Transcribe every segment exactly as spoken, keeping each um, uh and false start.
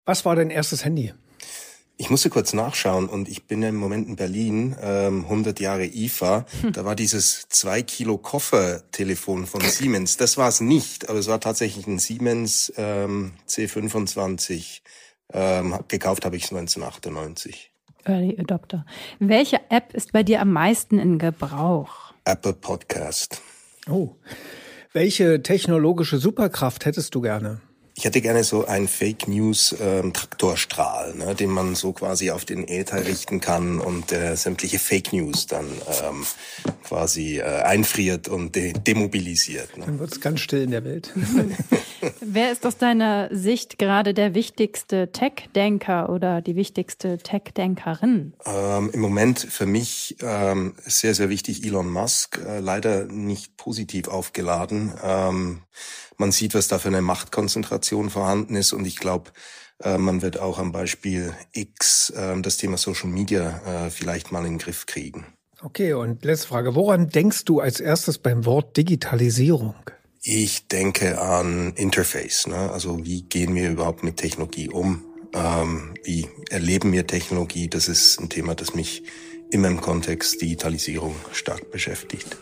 Was war dein erstes Handy? Ich musste kurz nachschauen und ich bin ja im Moment in Berlin, ähm, hundert Jahre I F A. Hm. Da war dieses zwei Kilo Koffertelefon von Siemens. Das war es nicht, aber es war tatsächlich ein Siemens ähm, C fünfundzwanzig. Ähm, gekauft habe ich es neunzehnhundertachtundneunzig. Early Adopter. Welche App ist bei dir am meisten in Gebrauch? Apple Podcast. Oh. Welche technologische Superkraft hättest du gerne? Ich hätte gerne so einen Fake-News-Traktorstrahl, ne, den man so quasi auf den Äther richten kann und äh, sämtliche Fake News dann ähm, quasi äh, einfriert und de- demobilisiert. Ne. Dann wird es ganz still in der Welt. Wer ist aus deiner Sicht gerade der wichtigste Tech-Denker oder die wichtigste Tech-Denkerin? Ähm, Im Moment für mich ähm, sehr, sehr wichtig Elon Musk, äh, leider nicht positiv aufgeladen. Ähm, man sieht, was da für eine Machtkonzentration vorhanden ist und ich glaube, äh, man wird auch am Beispiel X äh, das Thema Social Media äh, vielleicht mal in den Griff kriegen. Okay, und letzte Frage. Woran denkst du als erstes beim Wort Digitalisierung? Ich denke an Interface, ne? Also wie gehen wir überhaupt mit Technologie um? Ähm, wie erleben wir Technologie? Das ist ein Thema, das mich immer im Kontext Digitalisierung stark beschäftigt.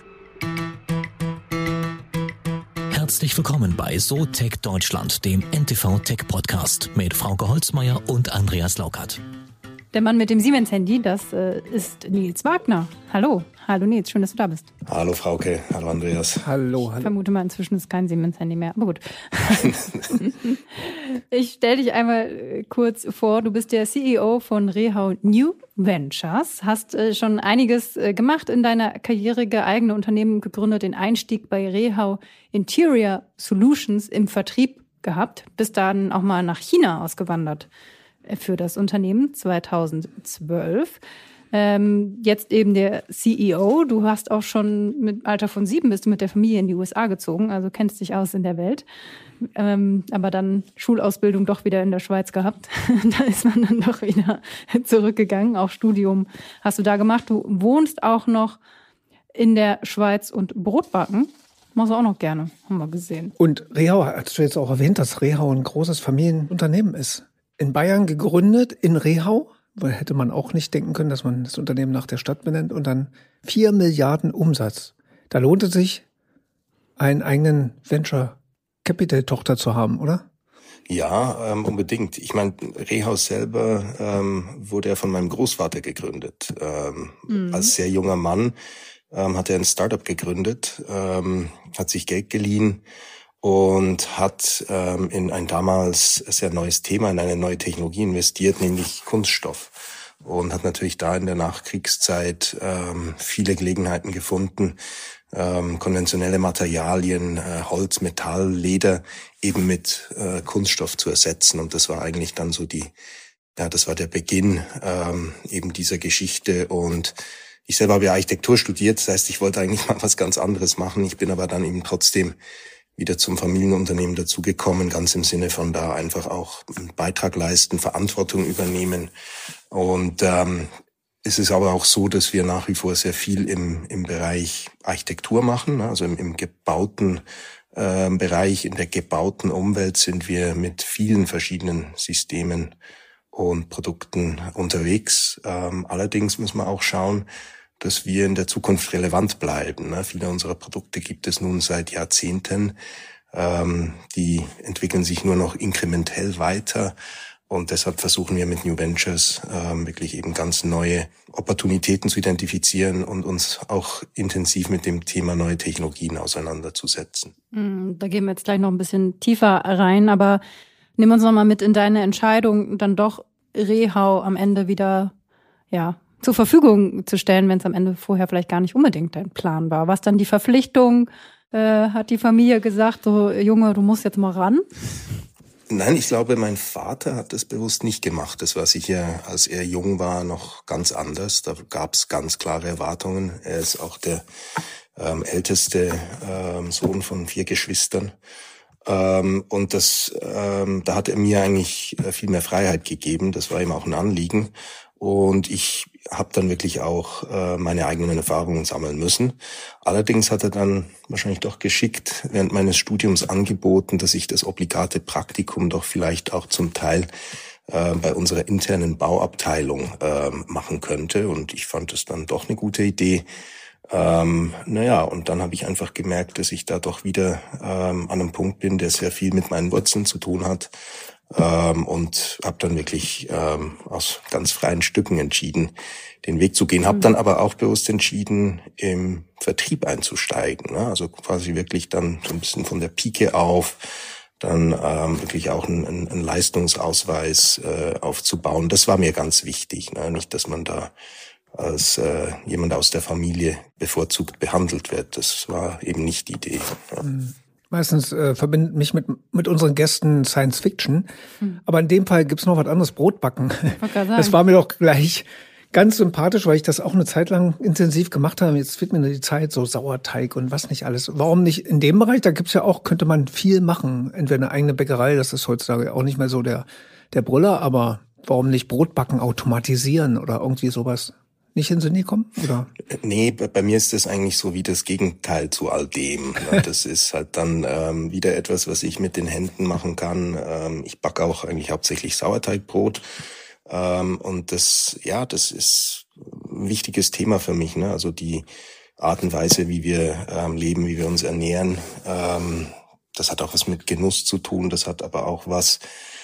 Herzlich willkommen bei So Tech Deutschland, dem N T V Tech Podcast mit Frauke Holzmeier und Andreas Laukert. Der Mann mit dem Siemens-Handy, das äh, ist Nils Wagner. Hallo, hallo Nils, schön, dass du da bist. Hallo Frauke, hallo Andreas. Hallo, hallo. Ich vermute mal, inzwischen ist kein Siemens-Handy mehr, aber gut. Ich stelle dich einmal kurz vor, du bist der C E O von Rehau New Ventures, hast äh, schon einiges äh, gemacht in deiner Karriere, eigene Unternehmen gegründet, den Einstieg bei Rehau Interior Solutions im Vertrieb gehabt, bist dann auch mal nach China ausgewandert für das Unternehmen zweitausendzwölf. Ähm, jetzt eben der C E O. Du hast auch schon mit Alter von sieben bist du mit der Familie in die U S A gezogen, also kennst dich aus in der Welt. Ähm, aber dann Schulausbildung doch wieder in der Schweiz gehabt. Da ist man dann doch wieder zurückgegangen. Auch Studium hast du da gemacht. Du wohnst auch noch in der Schweiz und Brotbacken. Machst du auch noch gerne, haben wir gesehen. Und Rehau, hast du jetzt auch erwähnt, dass Rehau ein großes Familienunternehmen ist. In Bayern gegründet, in Rehau, weil hätte man auch nicht denken können, dass man das Unternehmen nach der Stadt benennt, und dann vier Milliarden Umsatz. Da lohnt es sich, einen eigenen Venture-Capital-Tochter zu haben, oder? Ja, ähm, unbedingt. Ich meine, Rehau selber ähm, wurde ja von meinem Großvater gegründet. Ähm, mhm. Als sehr junger Mann ähm, hat er ein Startup gegründet, ähm, hat sich Geld geliehen, und hat ähm, in ein damals sehr neues Thema, in eine neue Technologie investiert, nämlich Kunststoff. Und hat natürlich da in der Nachkriegszeit ähm, viele Gelegenheiten gefunden, ähm, konventionelle Materialien, äh, Holz, Metall, Leder eben mit äh, Kunststoff zu ersetzen. Und das war eigentlich dann so die, ja, das war der Beginn ähm, eben dieser Geschichte. Und ich selber habe ja Architektur studiert, das heißt, ich wollte eigentlich mal was ganz anderes machen. Ich bin aber dann eben trotzdem wieder zum Familienunternehmen dazugekommen, ganz im Sinne von da einfach auch einen Beitrag leisten, Verantwortung übernehmen. Und ähm, es ist aber auch so, dass wir nach wie vor sehr viel im im Bereich Architektur machen, also im, im gebauten äh, Bereich, in der gebauten Umwelt sind wir mit vielen verschiedenen Systemen und Produkten unterwegs. Ähm, allerdings muss man auch schauen, dass wir in der Zukunft relevant bleiben. Ne? Viele unserer Produkte gibt es nun seit Jahrzehnten. Ähm, die entwickeln sich nur noch inkrementell weiter. Und deshalb versuchen wir mit New Ventures ähm, wirklich eben ganz neue Opportunitäten zu identifizieren und uns auch intensiv mit dem Thema neue Technologien auseinanderzusetzen. Da gehen wir jetzt gleich noch ein bisschen tiefer rein. Aber nimm uns noch mal mit in deine Entscheidung, dann doch Rehau am Ende wieder, ja, zur Verfügung zu stellen, wenn es am Ende vorher vielleicht gar nicht unbedingt dein Plan war. Was dann die Verpflichtung, äh, hat die Familie gesagt, so Junge, du musst jetzt mal ran? Nein, ich glaube, mein Vater hat das bewusst nicht gemacht. Das war sicher, als er jung war, noch ganz anders. Da gab es ganz klare Erwartungen. Er ist auch der ähm, älteste ähm, Sohn von vier Geschwistern. Ähm, und das, ähm, da hat er mir eigentlich viel mehr Freiheit gegeben. Das war ihm auch ein Anliegen. Und ich habe dann wirklich auch äh, meine eigenen Erfahrungen sammeln müssen. Allerdings hat er dann wahrscheinlich doch geschickt während meines Studiums angeboten, dass ich das obligate Praktikum doch vielleicht auch zum Teil äh, bei unserer internen Bauabteilung äh, machen könnte. Und ich fand es dann doch eine gute Idee. Ähm, naja, und dann habe ich einfach gemerkt, dass ich da doch wieder ähm, an einem Punkt bin, der sehr viel mit meinen Wurzeln zu tun hat. Ähm, und habe dann wirklich ähm, aus ganz freien Stücken entschieden, den Weg zu gehen. Habe dann aber auch bewusst entschieden, im Vertrieb einzusteigen. Ne? Also quasi wirklich dann so ein bisschen von der Pike auf, dann ähm, wirklich auch einen, einen Leistungsausweis äh, aufzubauen. Das war mir ganz wichtig. Ne? Nicht, dass man da als äh, jemand aus der Familie bevorzugt behandelt wird. Das war eben nicht die Idee. Ja. Meistens äh, verbindet mich mit mit unseren Gästen Science Fiction, hm. aber in dem Fall gibt's noch was anderes, Brotbacken. Das war mir doch gleich ganz sympathisch, weil ich das auch eine Zeit lang intensiv gemacht habe. Jetzt wird mir die Zeit, so Sauerteig und was nicht alles. Warum nicht in dem Bereich? Da gibt's ja auch, könnte man viel machen. Entweder eine eigene Bäckerei, das ist heutzutage auch nicht mehr so der der Brüller, aber warum nicht Brotbacken automatisieren oder irgendwie sowas? Nicht in Sinn gekommen, oder? Nee, bei, bei mir ist das eigentlich so wie das Gegenteil zu all dem. Das ist halt dann ähm, wieder etwas, was ich mit den Händen machen kann. Ähm, ich backe auch eigentlich hauptsächlich Sauerteigbrot. Ähm, und das, ja, das ist ein wichtiges Thema für mich. Ne? Also die Art und Weise, wie wir ähm, leben, wie wir uns ernähren, ähm, das hat auch was mit Genuss zu tun. Das hat aber auch was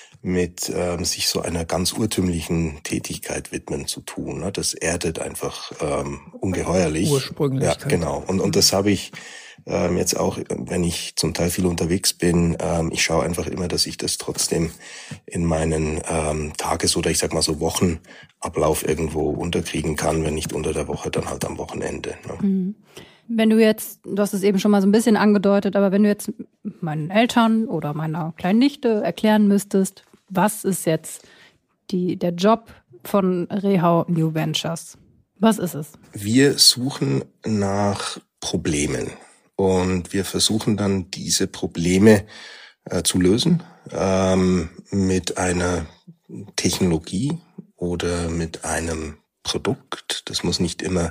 mit ähm, sich so einer ganz urtümlichen Tätigkeit widmen zu tun. Ne? Das erdet einfach ähm, ungeheuerlich. Ursprünglichkeit. Ja, genau. Und und das habe ich ähm, jetzt auch, wenn ich zum Teil viel unterwegs bin. Ähm, ich schaue einfach immer, dass ich das trotzdem in meinen ähm, Tages- oder ich sag mal so Wochenablauf irgendwo unterkriegen kann. Wenn nicht unter der Woche, dann halt am Wochenende. Ne? Mhm. Wenn du jetzt, du hast es eben schon mal so ein bisschen angedeutet, aber wenn du jetzt meinen Eltern oder meiner kleinen Nichte erklären müsstest, was ist jetzt die, der Job von Rehau New Ventures? Was ist es? Wir suchen nach Problemen und wir versuchen dann diese Probleme äh, zu lösen ähm, mit einer Technologie oder mit einem Produkt. Das muss nicht immer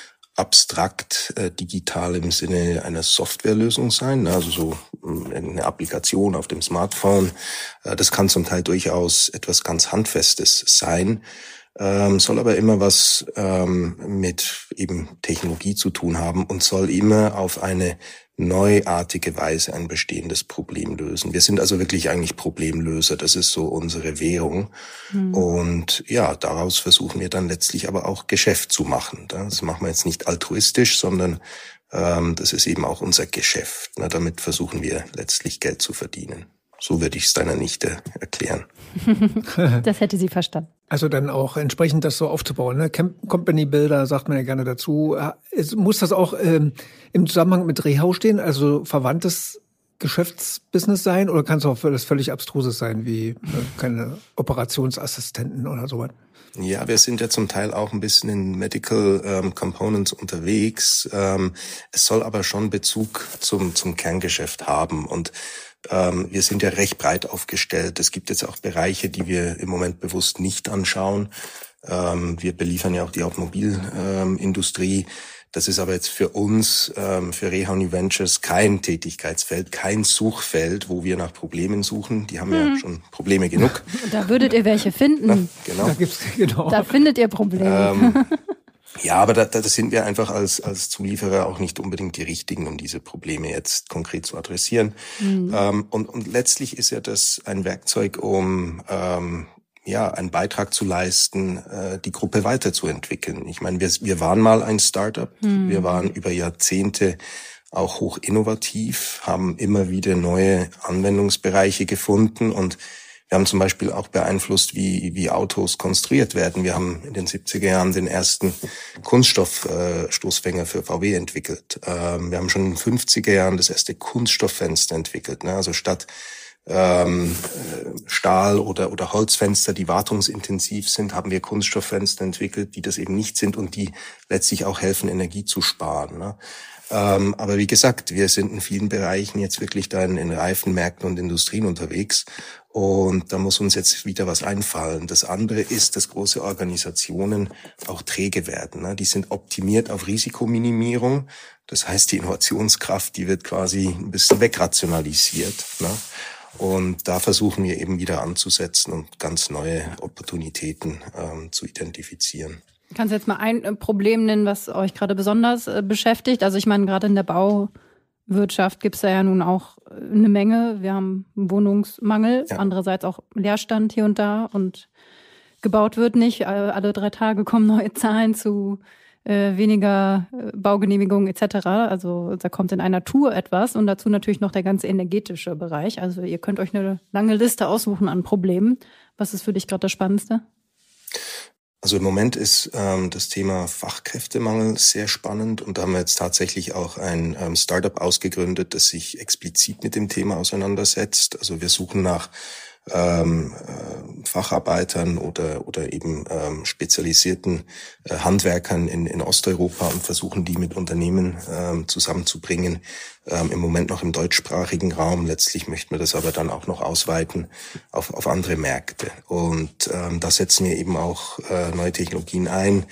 abstrakt äh, digital im Sinne einer Softwarelösung sein, also so eine Applikation auf dem Smartphone. Äh, das kann zum Teil durchaus etwas ganz Handfestes sein, ähm, soll aber immer was ähm, mit eben Technologie zu tun haben und soll immer auf eine neuartige Weise ein bestehendes Problem lösen. Wir sind also wirklich eigentlich Problemlöser. Das ist so unsere Währung. Mhm. Und ja, daraus versuchen wir dann letztlich aber auch Geschäft zu machen. Das machen wir jetzt nicht altruistisch, sondern ähm, das ist eben auch unser Geschäft. Na, damit versuchen wir letztlich Geld zu verdienen. So würde ich es deiner Nichte erklären. Das hätte sie verstanden. Also dann auch entsprechend das so aufzubauen. Ne? Company Builder sagt man ja gerne dazu. Es muss das auch ähm, im Zusammenhang mit Rehau stehen, also verwandtes Geschäftsbusiness sein, oder kann es auch das völlig Abstruses sein, wie äh, keine Operationsassistenten oder sowas? Ja, wir sind ja zum Teil auch ein bisschen in Medical ähm, Components unterwegs. Ähm, es soll aber schon Bezug zum zum Kerngeschäft haben und ähm, wir sind ja recht breit aufgestellt. Es gibt jetzt auch Bereiche, die wir im Moment bewusst nicht anschauen. Ähm, wir beliefern ja auch die Automobilindustrie. Ähm, das ist aber jetzt für uns, ähm, für Rehau New Ventures kein Tätigkeitsfeld, kein Suchfeld, wo wir nach Problemen suchen. Die haben hm. ja schon Probleme genug. Da würdet ihr welche finden. Ja, genau. Da gibt's, genau. Da findet ihr Probleme. Ähm, Ja, aber da, da sind wir einfach als als Zulieferer auch nicht unbedingt die Richtigen, um diese Probleme jetzt konkret zu adressieren. Mhm. Ähm, und, und letztlich ist ja das ein Werkzeug, um ähm, ja einen Beitrag zu leisten, äh, die Gruppe weiterzuentwickeln. Ich meine, wir wir waren mal ein Startup, mhm. wir waren über Jahrzehnte auch hoch innovativ, haben immer wieder neue Anwendungsbereiche gefunden und wir haben zum Beispiel auch beeinflusst, wie wie Autos konstruiert werden. Wir haben in den siebziger Jahren den ersten Kunststoffstoßfänger für V W entwickelt. Wir haben schon in den fünfziger Jahren das erste Kunststofffenster entwickelt. Also statt ähm, Stahl- oder oder Holzfenster, die wartungsintensiv sind, haben wir Kunststofffenster entwickelt, die das eben nicht sind und die letztlich auch helfen, Energie zu sparen. Ähm, aber wie gesagt, wir sind in vielen Bereichen jetzt wirklich da in, in reifen Märkten und Industrien unterwegs. Und da muss uns jetzt wieder was einfallen. Das andere ist, dass große Organisationen auch träge werden. Ne? Die sind optimiert auf Risikominimierung. Das heißt, die Innovationskraft, die wird quasi ein bisschen wegrationalisiert. Ne? Und da versuchen wir eben wieder anzusetzen und ganz neue Opportunitäten ähm, zu identifizieren. Kannst du jetzt mal ein Problem nennen, was euch gerade besonders äh, beschäftigt? Also ich meine, gerade in der Bauwirtschaft gibt es da ja nun auch eine Menge. Wir haben einen Wohnungsmangel, ja. Andererseits auch Leerstand hier und da und gebaut wird nicht. Alle drei Tage kommen neue Zahlen zu äh, weniger äh, Baugenehmigungen et cetera. Also da kommt in einer Tour etwas und dazu natürlich noch der ganze energetische Bereich. Also ihr könnt euch eine lange Liste aussuchen an Problemen. Was ist für dich gerade das Spannendste? Also im Moment ist ähm, das Thema Fachkräftemangel sehr spannend und da haben wir jetzt tatsächlich auch ein ähm, Startup ausgegründet, das sich explizit mit dem Thema auseinandersetzt. Also wir suchen nach ähm, äh, Facharbeitern oder oder eben ähm, spezialisierten äh, Handwerkern in, in Osteuropa und versuchen die mit Unternehmen ähm, zusammenzubringen. Ähm, im Moment noch im deutschsprachigen Raum. Letztlich möchten wir das aber dann auch noch ausweiten auf, auf andere Märkte. Und ähm, da setzen wir eben auch äh, neue Technologien ein,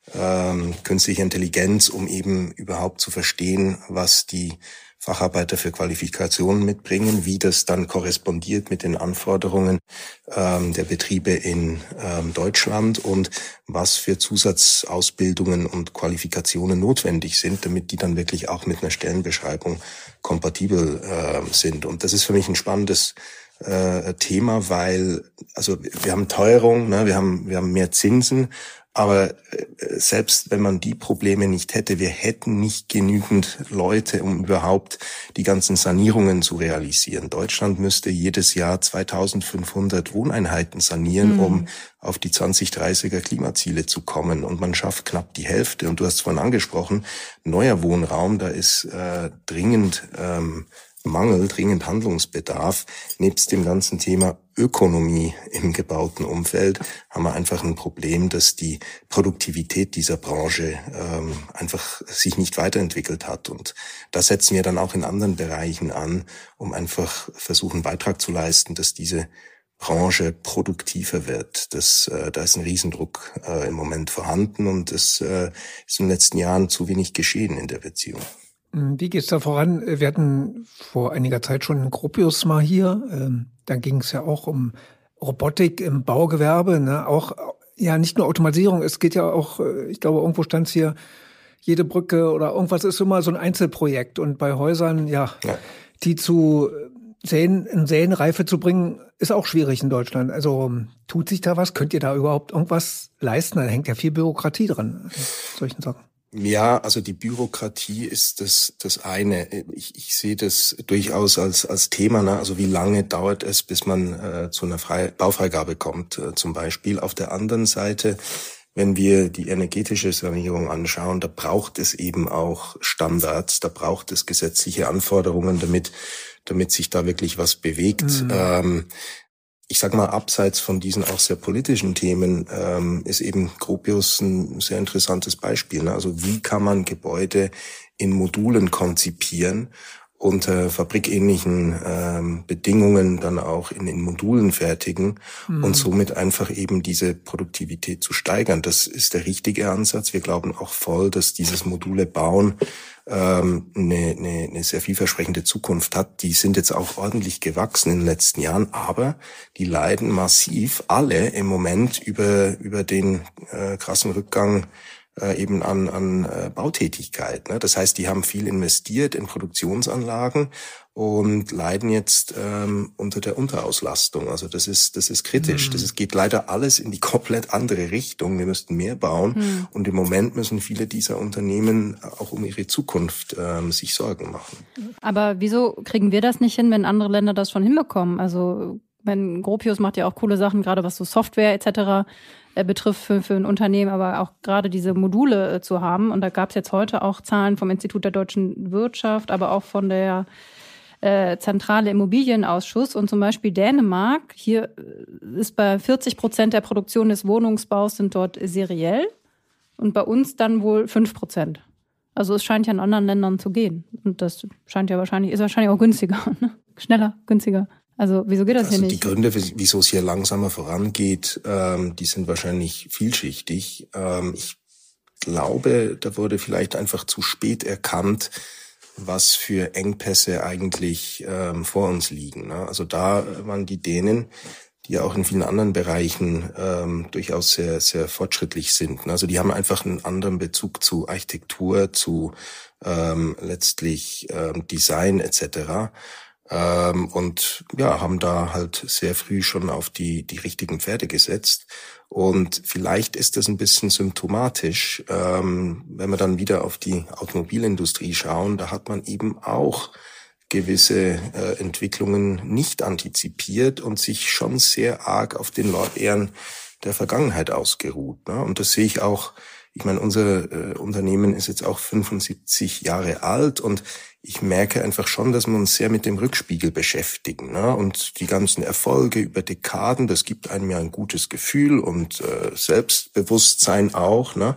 ähm, künstliche Intelligenz, um eben überhaupt zu verstehen, was die Facharbeiter für Qualifikationen mitbringen, wie das dann korrespondiert mit den Anforderungen ähm, der Betriebe in ähm, Deutschland und was für Zusatzausbildungen und Qualifikationen notwendig sind, damit die dann wirklich auch mit einer Stellenbeschreibung kompatibel äh, sind. Und das ist für mich ein spannendes äh, Thema, weil also wir haben Teuerung, ne, wir haben wir haben mehr Zinsen. Aber selbst wenn man die Probleme nicht hätte, wir hätten nicht genügend Leute, um überhaupt die ganzen Sanierungen zu realisieren. Deutschland müsste jedes Jahr zweitausendfünfhundert Wohneinheiten sanieren, mhm. um auf die zwanzig dreißiger Klimaziele zu kommen. Und man schafft knapp die Hälfte. Und du hast es vorhin angesprochen, neuer Wohnraum, da ist äh, dringend ähm, Mangel, dringend Handlungsbedarf. Nebst dem ganzen Thema Ökonomie im gebauten Umfeld haben wir einfach ein Problem, dass die Produktivität dieser Branche ähm, einfach sich nicht weiterentwickelt hat. Und da setzen wir dann auch in anderen Bereichen an, um einfach versuchen, einen Beitrag zu leisten, dass diese Branche produktiver wird. Das, äh, da ist ein Riesendruck äh, im Moment vorhanden und es äh, ist in den letzten Jahren zu wenig geschehen in der Beziehung. Wie geht's da voran? Wir hatten vor einiger Zeit schon einen Gropius mal hier. Ähm, da ging es ja auch um Robotik im Baugewerbe, ne? Auch ja nicht nur Automatisierung. Es geht ja auch, ich glaube, irgendwo stand es hier, jede Brücke oder irgendwas ist immer so ein Einzelprojekt. Und bei Häusern, ja, ja. die zu Säen, in Säenreife zu bringen, ist auch schwierig in Deutschland. Also tut sich da was? Könnt ihr da überhaupt irgendwas leisten? Da hängt ja viel Bürokratie dran, solchen Sachen. Ja, also die Bürokratie ist das das eine. Ich, ich sehe das durchaus als als Thema. Ne? Also wie lange dauert es, bis man äh, zu einer Frei- Baufreigabe kommt, äh, zum Beispiel. Auf der anderen Seite, wenn wir die energetische Sanierung anschauen, da braucht es eben auch Standards, da braucht es gesetzliche Anforderungen, damit damit sich da wirklich was bewegt. Mhm. Ähm, Ich sag mal, abseits von diesen auch sehr politischen Themen ähm, ist eben Gropius ein sehr interessantes Beispiel. Ne? Also wie kann man Gebäude in Modulen konzipieren, unter fabrikähnlichen ähm, Bedingungen dann auch in, in Modulen fertigen mhm. und somit einfach eben diese Produktivität zu steigern. Das ist der richtige Ansatz. Wir glauben auch voll, dass dieses Module bauen ähm, eine, eine, eine sehr vielversprechende Zukunft hat. Die sind jetzt auch ordentlich gewachsen in den letzten Jahren, aber die leiden massiv alle im Moment über über den äh, krassen Rückgang äh, eben an an äh, Bautätigkeit. Ne? Das heißt, die haben viel investiert in Produktionsanlagen und leiden jetzt ähm, unter der Unterauslastung. Also das ist das ist kritisch. Mhm. Das ist, geht leider alles in die komplett andere Richtung. Wir müssten mehr bauen mhm. und im Moment müssen viele dieser Unternehmen auch um ihre Zukunft ähm, sich Sorgen machen. Aber wieso kriegen wir das nicht hin, wenn andere Länder das schon hinbekommen? Also wenn Gropius macht ja auch coole Sachen, gerade was so Software et cetera betrifft für, für ein Unternehmen, aber auch gerade diese Module äh, zu haben. Und da gab es jetzt heute auch Zahlen vom Institut der deutschen Wirtschaft, aber auch von der äh, Zentrale Immobilienausschuss. Und zum Beispiel Dänemark, hier ist bei vierzig Prozent der Produktion des Wohnungsbaus sind dort seriell und bei uns dann wohl fünf Prozent. Also es scheint ja in anderen Ländern zu gehen. Und das scheint ja wahrscheinlich, ist wahrscheinlich auch günstiger, ne? Schneller, günstiger. Also wieso geht das also hier nicht? Die Gründe, wieso es hier langsamer vorangeht, ähm, die sind wahrscheinlich vielschichtig. Ähm, ich glaube, da wurde vielleicht einfach zu spät erkannt, was für Engpässe eigentlich ähm, vor uns liegen. Ne? Also da waren die Dänen, die ja auch in vielen anderen Bereichen ähm, durchaus sehr, sehr fortschrittlich sind. Ne? Also die haben einfach einen anderen Bezug zu Architektur, zu ähm, letztlich ähm, Design et cetera. Ähm, und ja, haben da halt sehr früh schon auf die die richtigen Pferde gesetzt. Und vielleicht ist das ein bisschen symptomatisch, ähm, wenn wir dann wieder auf die Automobilindustrie schauen, da hat man eben auch gewisse äh, Entwicklungen nicht antizipiert und sich schon sehr arg auf den Lorbeeren der Vergangenheit ausgeruht. Ne? Und das sehe ich auch, ich meine, unser äh, Unternehmen ist jetzt auch fünfundsiebzig Jahre alt und ich merke einfach schon, dass wir uns sehr mit dem Rückspiegel beschäftigen. Ne? Und die ganzen Erfolge über Dekaden, das gibt einem ja ein gutes Gefühl und äh, Selbstbewusstsein auch. Ne?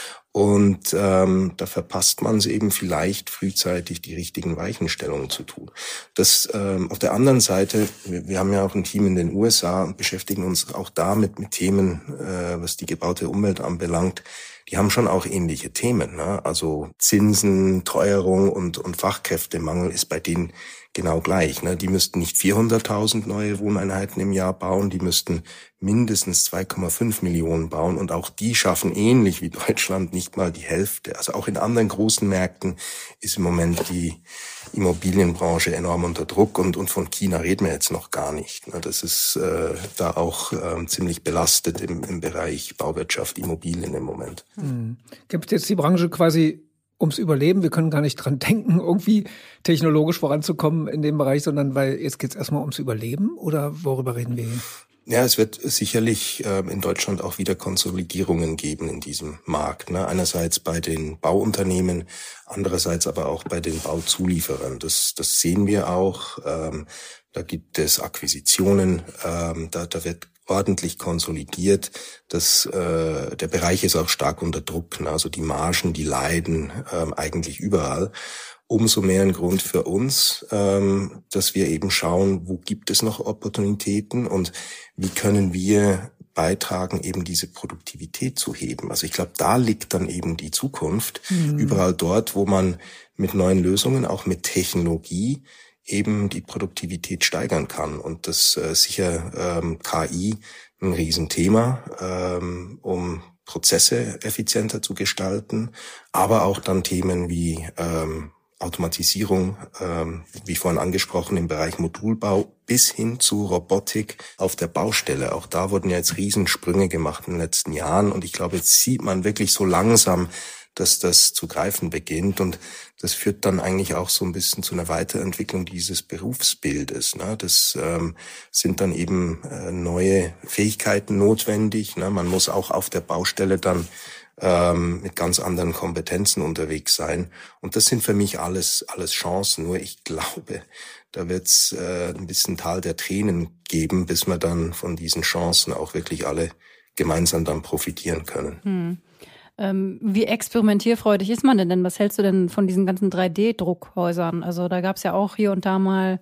Und ähm, da verpasst man es eben vielleicht frühzeitig, die richtigen Weichenstellungen zu tun. Das ähm, auf der anderen Seite, wir, wir haben ja auch ein Team in den U S A und beschäftigen uns auch damit mit Themen, äh, was die gebaute Umwelt anbelangt. Die haben schon auch ähnliche Themen. Ne? Also Zinsen, Teuerung und, und Fachkräftemangel ist bei denen genau gleich. Ne? Die müssten nicht vierhunderttausend neue Wohneinheiten im Jahr bauen, die müssten mindestens zwei Komma fünf Millionen bauen. Und auch die schaffen ähnlich wie Deutschland nicht mal die Hälfte. Also auch in anderen großen Märkten ist im Moment die Immobilienbranche enorm unter Druck. Und, und von China reden wir jetzt noch gar nicht. Ne? Das ist äh, da auch äh, ziemlich belastet im, im Bereich Bauwirtschaft, Immobilien im Moment. Mhm. Gibt jetzt die Branche quasi ums Überleben? Wir können gar nicht dran denken, irgendwie technologisch voranzukommen in dem Bereich, sondern weil jetzt geht's erstmal ums Überleben, oder worüber reden wir hier? Ja, es wird sicherlich äh, in Deutschland auch wieder Konsolidierungen geben in diesem Markt. Ne? Einerseits bei den Bauunternehmen, andererseits aber auch bei den Bauzulieferern. Das, das sehen wir auch. Ähm, da gibt es Akquisitionen, ähm, da, da wird ordentlich konsolidiert. Das, äh, der Bereich ist auch stark unter Druck. Ne? Also die Margen, die leiden ähm, eigentlich überall. Umso mehr ein Grund für uns, ähm, dass wir eben schauen, wo gibt es noch Opportunitäten und wie können wir beitragen, eben diese Produktivität zu heben. Also ich glaube, da liegt dann eben die Zukunft. Mhm. Überall dort, wo man mit neuen Lösungen, auch mit Technologie, eben die Produktivität steigern kann. Und das äh, sicher ähm, K I ein Riesenthema, ähm, um Prozesse effizienter zu gestalten, aber auch dann Themen wie ähm, Automatisierung, ähm, wie vorhin angesprochen, im Bereich Modulbau bis hin zu Robotik auf der Baustelle. Auch da wurden ja jetzt Riesensprünge gemacht in den letzten Jahren und ich glaube, jetzt sieht man wirklich so langsam, dass das zu greifen beginnt und das führt dann eigentlich auch so ein bisschen zu einer Weiterentwicklung dieses Berufsbildes. Ne? Das ähm, sind dann eben äh, neue Fähigkeiten notwendig. Ne? Man muss auch auf der Baustelle dann ähm, mit ganz anderen Kompetenzen unterwegs sein. Und das sind für mich alles alles Chancen. Nur ich glaube, da wird's äh, ein bisschen Tal der Tränen geben, bis wir dann von diesen Chancen auch wirklich alle gemeinsam dann profitieren können. Hm. Ähm, wie experimentierfreudig ist man denn denn? Was hältst du denn von diesen ganzen drei D Druckhäusern? Also da gab's ja auch hier und da mal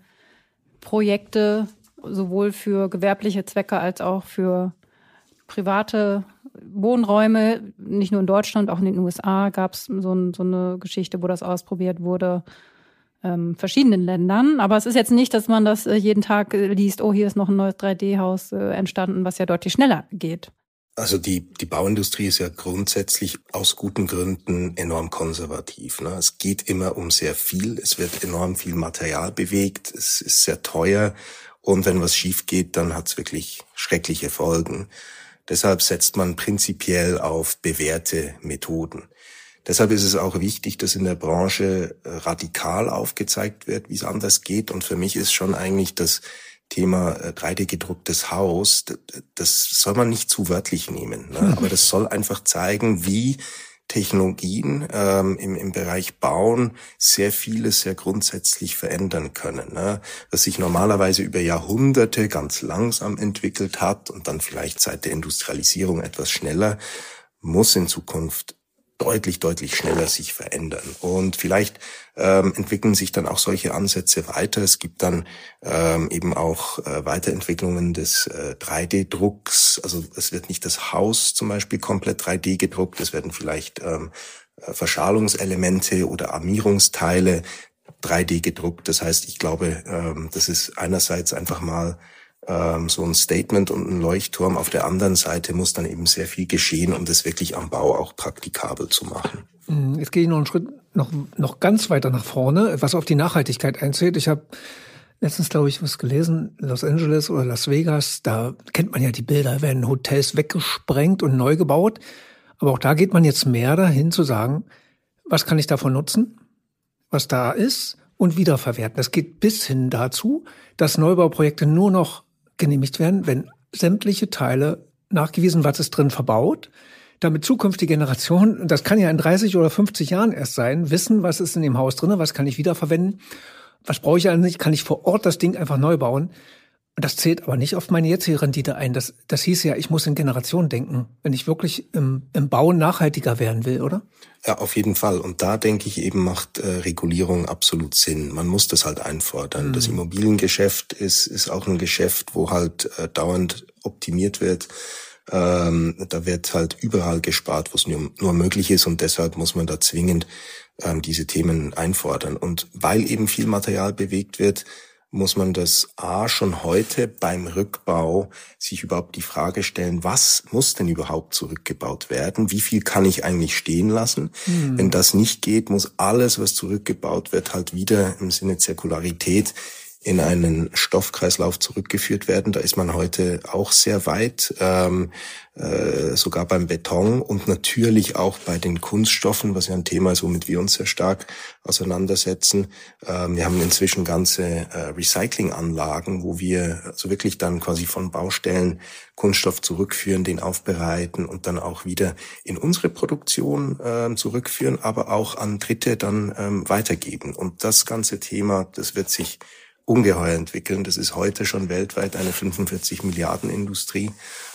Projekte, sowohl für gewerbliche Zwecke als auch für private Wohnräume, nicht nur in Deutschland, auch in den U S A gab es so, ein, so eine Geschichte, wo das ausprobiert wurde, ähm, verschiedenen Ländern. Aber es ist jetzt nicht, dass man das äh, jeden Tag äh, liest, oh, hier ist noch ein neues drei D Haus äh, entstanden, was ja deutlich schneller geht. Also die die Bauindustrie ist ja grundsätzlich aus guten Gründen enorm konservativ. Ne? Es geht immer um sehr viel, es wird enorm viel Material bewegt, es ist sehr teuer und wenn was schief geht, dann hat es wirklich schreckliche Folgen. Deshalb setzt man prinzipiell auf bewährte Methoden. Deshalb ist es auch wichtig, dass in der Branche radikal aufgezeigt wird, wie es anders geht. Und für mich ist schon eigentlich das Thema drei D gedrucktes Haus, das soll man nicht zu wörtlich nehmen, ne? Aber das soll einfach zeigen, wie Technologien ähm, im, im Bereich Bauen sehr vieles sehr grundsätzlich verändern können, ne? Was sich normalerweise über Jahrhunderte ganz langsam entwickelt hat und dann vielleicht seit der Industrialisierung etwas schneller, muss in Zukunft deutlich, deutlich schneller sich verändern. Und vielleicht ähm, entwickeln sich dann auch solche Ansätze weiter. Es gibt dann ähm, eben auch äh, Weiterentwicklungen des äh, drei D Drucks. Also es wird nicht das Haus zum Beispiel komplett drei D gedruckt. Es werden vielleicht ähm, Verschalungselemente oder Armierungsteile drei D gedruckt. Das heißt, ich glaube, ähm, das ist einerseits einfach mal ähm, so ein Statement und ein Leuchtturm. Auf der anderen Seite muss dann eben sehr viel geschehen, um das wirklich am Bau auch praktikabel zu machen. Jetzt gehe ich noch einen Schritt noch, noch ganz weiter nach vorne, was auf die Nachhaltigkeit einzählt. Ich habe letztens, glaube ich, was gelesen, Los Angeles oder Las Vegas, da kennt man ja die Bilder, werden Hotels weggesprengt und neu gebaut. Aber auch da geht man jetzt mehr dahin zu sagen, was kann ich davon nutzen, was da ist und wiederverwerten. Das geht bis hin dazu, dass Neubauprojekte nur noch genehmigt werden, wenn sämtliche Teile nachgewiesen, was ist drin verbaut, damit zukünftige Generationen, das kann ja in dreißig oder fünfzig Jahren erst sein, wissen, was ist in dem Haus drin, was kann ich wiederverwenden, was brauche ich eigentlich, kann ich vor Ort das Ding einfach neu bauen. Und das zählt aber nicht auf meine jetzige Rendite ein. Das, das hieß ja, ich muss in Generationen denken, wenn ich wirklich im, im Bauen nachhaltiger werden will, oder? Ja, auf jeden Fall. Und da denke ich eben, macht äh, Regulierung absolut Sinn. Man muss das halt einfordern. Mhm. Das Immobiliengeschäft ist, ist auch ein Geschäft, wo halt äh, dauernd optimiert wird. Ähm, da wird halt überall gespart, wo es nur, nur möglich ist, und deshalb muss man da zwingend ähm, diese Themen einfordern. Und weil eben viel Material bewegt wird, muss man das A schon heute beim Rückbau sich überhaupt die Frage stellen, was muss denn überhaupt zurückgebaut werden? Wie viel kann ich eigentlich stehen lassen? Hm. Wenn das nicht geht, muss alles, was zurückgebaut wird, halt wieder im Sinne Zirkularität in einen Stoffkreislauf zurückgeführt werden. Da ist man heute auch sehr weit, ähm, äh, sogar beim Beton und natürlich auch bei den Kunststoffen, was ja ein Thema ist, womit wir uns sehr stark auseinandersetzen. Ähm, wir haben inzwischen ganze äh, Recyclinganlagen, wo wir also wirklich dann quasi von Baustellen Kunststoff zurückführen, den aufbereiten und dann auch wieder in unsere Produktion äh, zurückführen, aber auch an Dritte dann ähm, weitergeben. Und das ganze Thema, das wird sich ungeheuer entwickeln. Das ist heute schon weltweit eine fünfundvierzig Milliarden Industrie.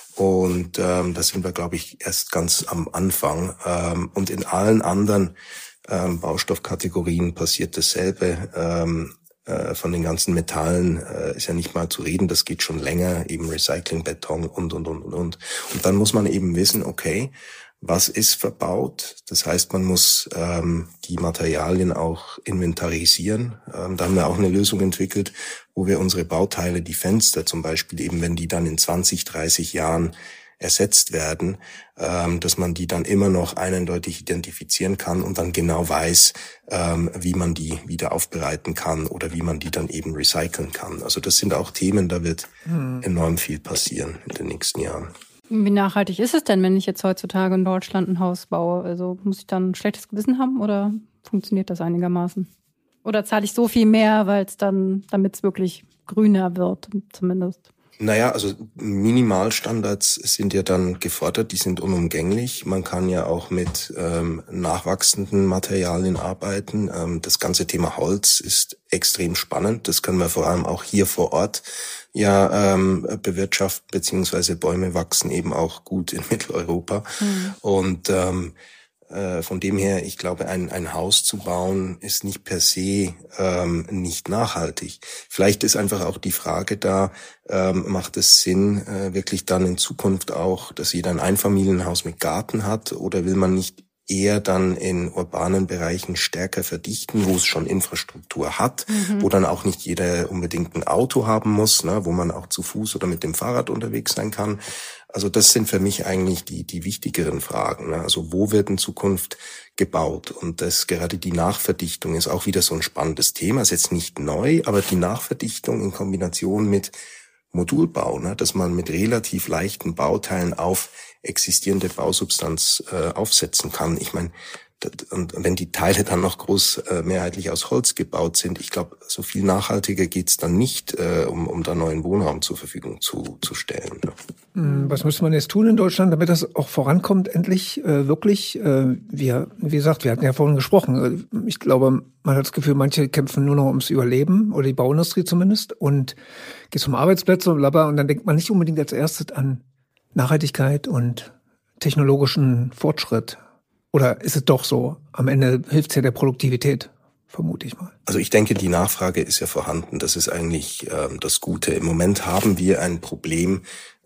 Und ähm, da sind wir, glaube ich, erst ganz am Anfang. Ähm, und in allen anderen ähm, Baustoffkategorien passiert dasselbe. Ähm, äh, von den ganzen Metallen äh, ist ja nicht mal zu reden. Das geht schon länger. Eben Recycling, Beton und, und, und, und. Und dann muss man eben wissen, okay, was ist verbaut? Das heißt, man muss ähm, die Materialien auch inventarisieren. Ähm, da haben wir auch eine Lösung entwickelt, wo wir unsere Bauteile, die Fenster zum Beispiel, eben wenn die dann in zwanzig, dreißig Jahren ersetzt werden, ähm, dass man die dann immer noch eindeutig identifizieren kann und dann genau weiß, ähm, wie man die wieder aufbereiten kann oder wie man die dann eben recyceln kann. Also das sind auch Themen, da wird hm. enorm viel passieren in den nächsten Jahren. Wie nachhaltig ist es denn, wenn ich jetzt heutzutage in Deutschland ein Haus baue? Also muss ich dann ein schlechtes Gewissen haben oder funktioniert das einigermaßen? Oder zahle ich so viel mehr, weil es dann, damit es wirklich grüner wird, zumindest? Naja, also Minimalstandards sind ja dann gefordert, die sind unumgänglich. Man kann ja auch mit ähm, nachwachsenden Materialien arbeiten. Ähm, das ganze Thema Holz ist extrem spannend. Das können wir vor allem auch hier vor Ort ja ähm, bewirtschaften, beziehungsweise Bäume wachsen eben auch gut in Mitteleuropa. Mhm. Und ähm, äh, von dem her, ich glaube, ein, ein Haus zu bauen ist nicht per se ähm, nicht nachhaltig. Vielleicht ist einfach auch die Frage da, ähm, macht es Sinn, äh, wirklich dann in Zukunft auch, dass jeder ein Einfamilienhaus mit Garten hat, oder will man nicht eher dann in urbanen Bereichen stärker verdichten, wo es schon Infrastruktur hat, mhm. wo dann auch nicht jeder unbedingt ein Auto haben muss, ne, wo man auch zu Fuß oder mit dem Fahrrad unterwegs sein kann. Also das sind für mich eigentlich die die wichtigeren Fragen. Ne? Also wo wird in Zukunft gebaut? Und das gerade die Nachverdichtung ist auch wieder so ein spannendes Thema. Ist jetzt nicht neu, aber die Nachverdichtung in Kombination mit Modulbau, ne, dass man mit relativ leichten Bauteilen auf existierende Bausubstanz äh, aufsetzen kann. Ich meine, und wenn die Teile dann noch groß äh, mehrheitlich aus Holz gebaut sind, ich glaube, so viel nachhaltiger geht's dann nicht, äh, um, um da neuen Wohnraum zur Verfügung zu, zu stellen. Ne? Was müsste man jetzt tun in Deutschland, damit das auch vorankommt, endlich äh, wirklich? Äh, wir, wie gesagt, wir hatten ja vorhin gesprochen. Ich glaube, man hat das Gefühl, manche kämpfen nur noch ums Überleben, oder die Bauindustrie zumindest, und geht um Arbeitsplätze und blablabla, und dann denkt man nicht unbedingt als erstes an Nachhaltigkeit und technologischen Fortschritt. Oder ist es doch so? Am Ende hilft es ja der Produktivität. vermute ich mal. Also ich denke, die Nachfrage ist ja vorhanden. Das ist eigentlich ähm, das Gute. Im Moment haben wir ein Problem,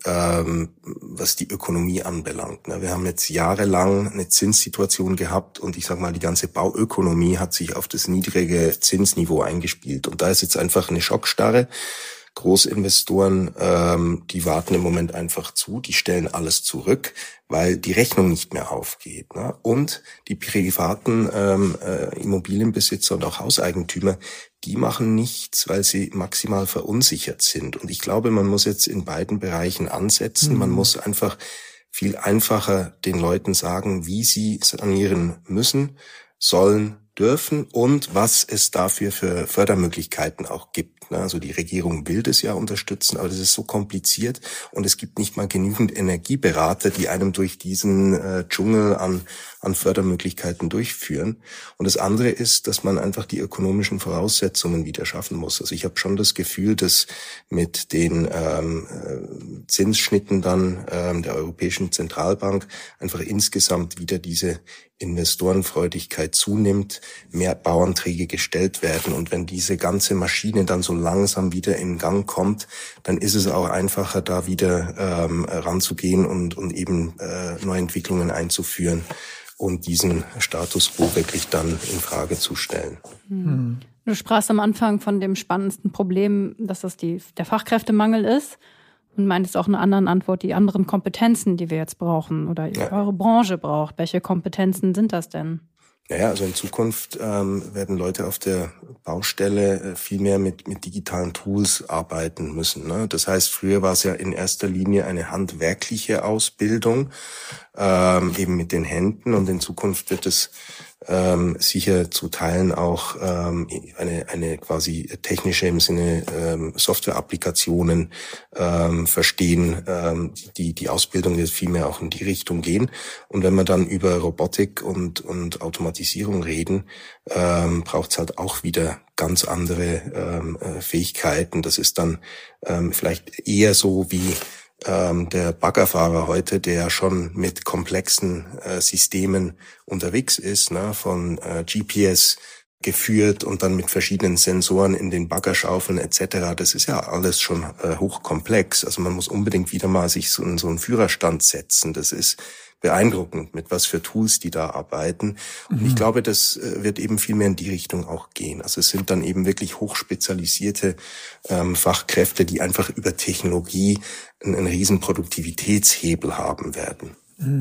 ähm, was die Ökonomie anbelangt. Wir haben jetzt jahrelang eine Zinssituation gehabt und ich sage mal, die ganze Bauökonomie hat sich auf das niedrige Zinsniveau eingespielt. Und da ist jetzt einfach eine Schockstarre. Großinvestoren, ähm, die warten im Moment einfach zu, die stellen alles zurück, weil die Rechnung nicht mehr aufgeht. Ne? Und die privaten ähm, äh, Immobilienbesitzer und auch Hauseigentümer, die machen nichts, weil sie maximal verunsichert sind. Und ich glaube, man muss jetzt in beiden Bereichen ansetzen. Mhm. Man muss einfach viel einfacher den Leuten sagen, wie sie sanieren müssen, sollen, dürfen und was es dafür für Fördermöglichkeiten auch gibt. Also die Regierung will das ja unterstützen, aber das ist so kompliziert und es gibt nicht mal genügend Energieberater, die einem durch diesen äh, Dschungel an an Fördermöglichkeiten durchführen. Und das andere ist, dass man einfach die ökonomischen Voraussetzungen wieder schaffen muss. Also ich habe schon das Gefühl, dass mit den ähm, Zinsschnitten dann ähm, der Europäischen Zentralbank einfach insgesamt wieder diese Investorenfreudigkeit zunimmt, mehr Bauanträge gestellt werden und wenn diese ganze Maschine dann so langsam wieder in Gang kommt, dann ist es auch einfacher, da wieder ähm, ranzugehen und, und eben äh, neue Entwicklungen einzuführen und diesen Status quo wirklich dann in Frage zu stellen. Hm. Du sprachst am Anfang von dem spannendsten Problem, dass das die, der Fachkräftemangel ist. Und meintest auch in einer anderen Antwort die anderen Kompetenzen, die wir jetzt brauchen oder ja. eure Branche braucht. Welche Kompetenzen sind das denn? Naja, also in Zukunft ähm, werden Leute auf der Baustelle äh, viel mehr mit mit digitalen Tools arbeiten müssen. Ne? Das heißt, früher war es ja in erster Linie eine handwerkliche Ausbildung, ähm, eben mit den Händen. Und in Zukunft wird es ähm, sicher zu Teilen auch ähm, eine eine quasi technische im Sinne ähm, Software-Applikationen ähm, verstehen. Ähm, die die Ausbildung wird viel mehr auch in die Richtung gehen. Und wenn wir dann über Robotik und und Automatisierung reden, ähm, braucht es halt auch wieder ganz andere ähm, Fähigkeiten. Das ist dann ähm, vielleicht eher so wie Ähm, der Baggerfahrer heute, der schon mit komplexen äh, Systemen unterwegs ist, ne, von äh, G P S geführt und dann mit verschiedenen Sensoren in den Baggerschaufeln et cetera. Das ist ja alles schon äh, hochkomplex. Also man muss unbedingt wieder mal sich so in so einen Führerstand setzen. Das ist beeindruckend, mit was für Tools die da arbeiten. Und mhm. ich glaube, das wird eben viel mehr in die Richtung auch gehen. Also es sind dann eben wirklich hochspezialisierte ähm, Fachkräfte, die einfach über Technologie einen, einen riesen Produktivitätshebel haben werden.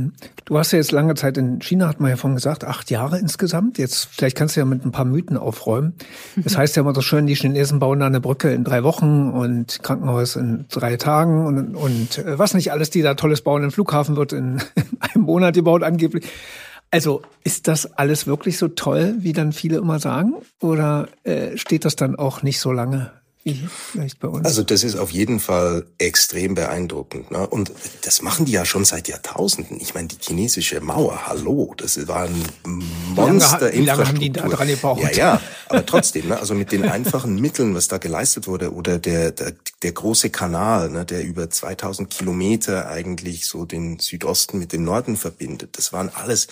Du hast ja jetzt lange Zeit in China, hat man ja vorhin gesagt, acht Jahre insgesamt. Jetzt, vielleicht kannst du ja mit ein paar Mythen aufräumen. Das heißt ja immer so schön, die Chinesen bauen da eine Brücke in drei Wochen und Krankenhaus in drei Tagen und, und was nicht alles, die da Tolles bauen. Ein Flughafen wird in einem Monat gebaut angeblich. Also ist das alles wirklich so toll, wie dann viele immer sagen? Oder äh, steht das dann auch nicht so lange? Vielleicht bei uns. Also das ist auf jeden Fall extrem beeindruckend, ne? Und das machen die ja schon seit Jahrtausenden. Ich meine, die chinesische Mauer, hallo, das war ein Monster-Infrastruktur. Wie lange haben die da dran gebaut? Ja, ja, aber trotzdem, ne? Also mit den einfachen Mitteln, was da geleistet wurde, oder der der, der große Kanal, ne, der über zweitausend Kilometer eigentlich so den Südosten mit dem Norden verbindet, das waren alles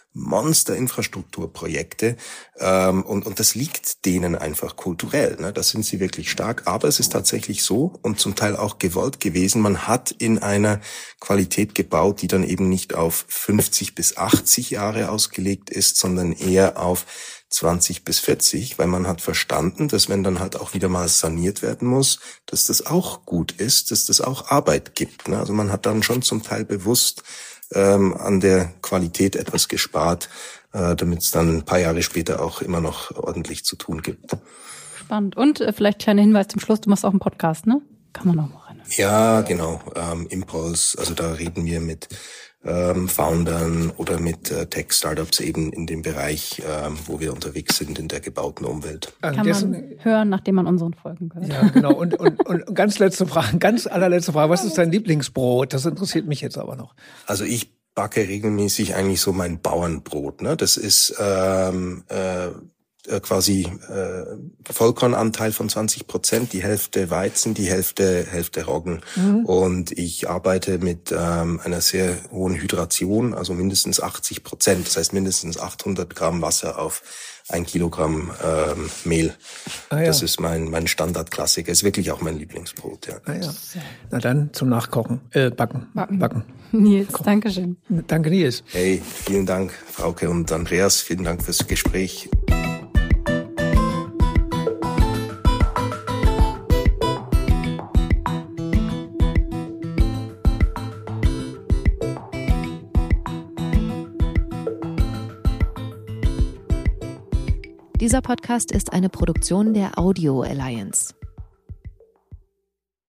Monster-Infrastrukturprojekte ähm, und und das liegt denen einfach kulturell. Ne? Da sind sie wirklich stark. Aber es ist tatsächlich so und zum Teil auch gewollt gewesen. Man hat in einer Qualität gebaut, die dann eben nicht auf fünfzig bis achtzig Jahre ausgelegt ist, sondern eher auf zwanzig bis vierzig, weil man hat verstanden, dass wenn dann halt auch wieder mal saniert werden muss, dass das auch gut ist, dass das auch Arbeit gibt. Ne? Also man hat dann schon zum Teil bewusst Ähm, an der Qualität etwas gespart, äh, damit es dann ein paar Jahre später auch immer noch ordentlich zu tun gibt. Spannend. Und äh, vielleicht kleiner Hinweis zum Schluss, du machst auch einen Podcast, ne? Kann man auch mal rein. Ja, genau. Ähm, Impulse, also da reden wir mit ähm, Foundern oder mit äh, Tech-Startups eben in dem Bereich, ähm, wo wir unterwegs sind in der gebauten Umwelt. Kann man hören, nachdem man unseren Folgen gehört. Ja, genau. Und, und, und ganz letzte Frage, ganz allerletzte Frage. Was ist dein Lieblingsbrot? Das interessiert mich jetzt aber noch. Also ich backe regelmäßig eigentlich so mein Bauernbrot. Ne? Das ist ähm, äh, äh, quasi äh, Vollkornanteil von zwanzig Prozent, die Hälfte Weizen, die Hälfte Hälfte Roggen. Mhm. Und ich arbeite mit ähm, einer sehr hohen Hydration, also mindestens achtzig Prozent. Das heißt mindestens achthundert Gramm Wasser auf ein Kilogramm ähm, Mehl. Ah, ja. Das ist mein mein Standardklassiker. Ist wirklich auch mein Lieblingsbrot. Ja. Ah, ja. Na dann zum Nachkochen, äh, backen, backen. backen. Nils, danke schön. Danke, Nils. Hey, vielen Dank, Frauke und Andreas. Vielen Dank fürs Gespräch. Dieser Podcast ist eine Produktion der Audio Alliance.